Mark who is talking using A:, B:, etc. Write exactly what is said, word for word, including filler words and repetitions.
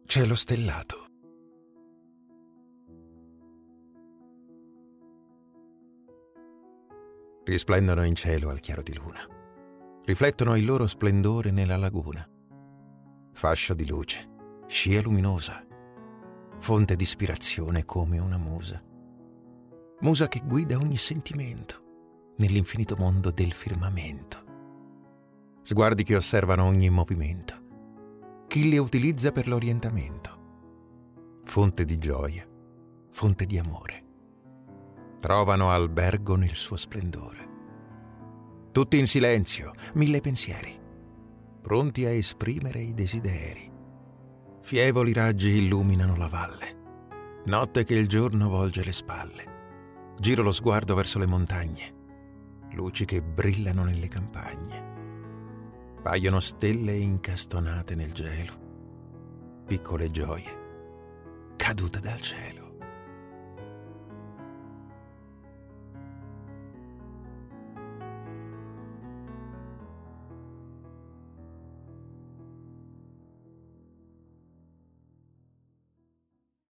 A: Cielo stellato. Risplendono in cielo al chiaro di luna. Riflettono il loro splendore nella laguna. Fascio di luce, scia luminosa, fonte di ispirazione come una musa. Musa che guida ogni sentimento nell'infinito mondo del firmamento. Sguardi che osservano ogni movimento, chi le utilizza per l'orientamento. Fonte di gioia, fonte di amore. Trovano albergo nel suo splendore. Tutti in silenzio, mille pensieri, pronti a esprimere i desideri. Fievoli raggi illuminano la valle, notte che il giorno volge le spalle. Giro lo sguardo verso le montagne, luci che brillano nelle campagne. Paiono stelle incastonate nel gelo, piccole gioie cadute dal cielo.